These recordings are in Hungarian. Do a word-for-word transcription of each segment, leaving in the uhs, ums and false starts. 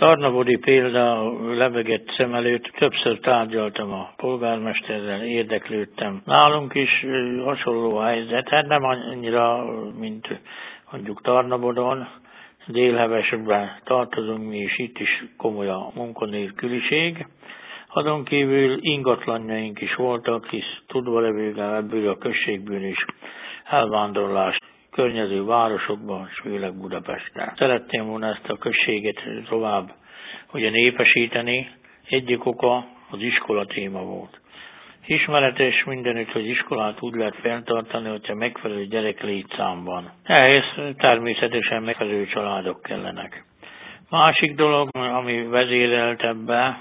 Tarnabodi példa lebegett szem előtt, többször tárgyaltam a polgármesterrel, érdeklődtem. Nálunk is hasonló a helyzet, hát nem annyira, mint mondjuk Tarnabodon, Délhevesben tartozunk mi, és itt is komoly a munkanélküliség. Azon kívül ingatlanjaink is voltak, hisz tudva levővel ebből a községből is elvándorlás környező városokban, és főleg Budapesten. Szeretném volna ezt a községet tovább ugye népesíteni. Egyik oka az iskola téma volt. Ismeretes mindenütt, hogy iskolát úgy lehet fenntartani, hogyha megfelelő gyerek létszám van. Ehhez természetesen megfelelő családok kellenek. Másik dolog, ami vezérelt ebbe,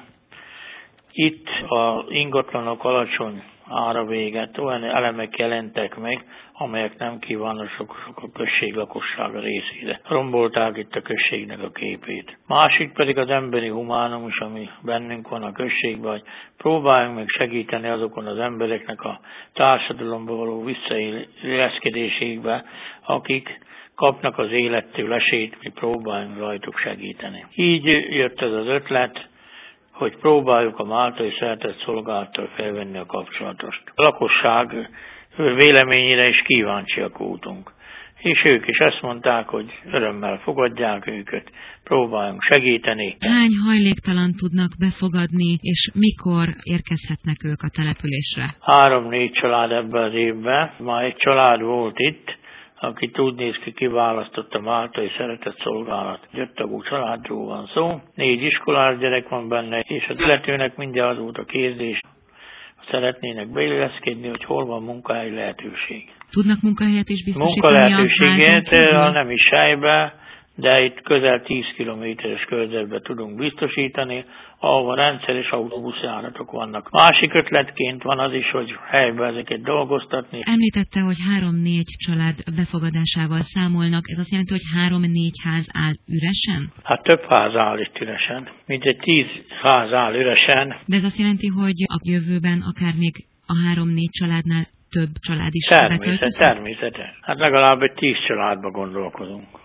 itt az ingatlanok alacsony ára véget olyan elemek jelentek meg, amelyek nem kívánosak a község lakossága részére. Rombolták itt a községnek a képét. Másik pedig az emberi humánum, ami bennünk van a községben, hogy próbáljunk meg segíteni azokon az embereknek a társadalomba való visszailleszkedésébe, akik kapnak az élettől esélyt, mi próbáljunk rajtuk segíteni. Így jött ez az ötlet, hogy próbáljuk a Máltai Szeretett Szolgálattal felvenni a kapcsolatost. A lakosság véleményére is kíváncsiak voltunk. És ők is azt mondták, hogy örömmel fogadják őket, próbáljunk segíteni. Hány hajléktalan tudnak befogadni, és mikor érkezhetnek ők a településre? Három-négy család ebben az évben. Már egy család volt itt, aki úgy néz ki, kiválasztott a Máltai Szeretett Szolgálat. Öttagú családról van szó, négy iskolás gyerek van benne, és az illetőnek mindjárt az volt a kérdés, szeretnének beilleszkedni, hogy hol van munkahelyi lehetőség. Tudnak munkahelyet is biztosítani? Munkalehetőséget nem is helybe, de itt közel tíz kilométeres körzetben tudunk biztosítani, ahol rendszeres autóbuszjáratok vannak. Másik ötletként van az is, hogy helyben ezeket dolgoztatni. Említette, hogy három-négy család befogadásával számolnak. Ez azt jelenti, hogy három-négy ház áll üresen? Hát több ház áll itt üresen. Mintegy tíz ház áll üresen. De ez azt jelenti, hogy a jövőben akár még a három-négy családnál több család is Természet, beköltözik? Természetes. Hát legalább egy tíz családba gondolkozunk.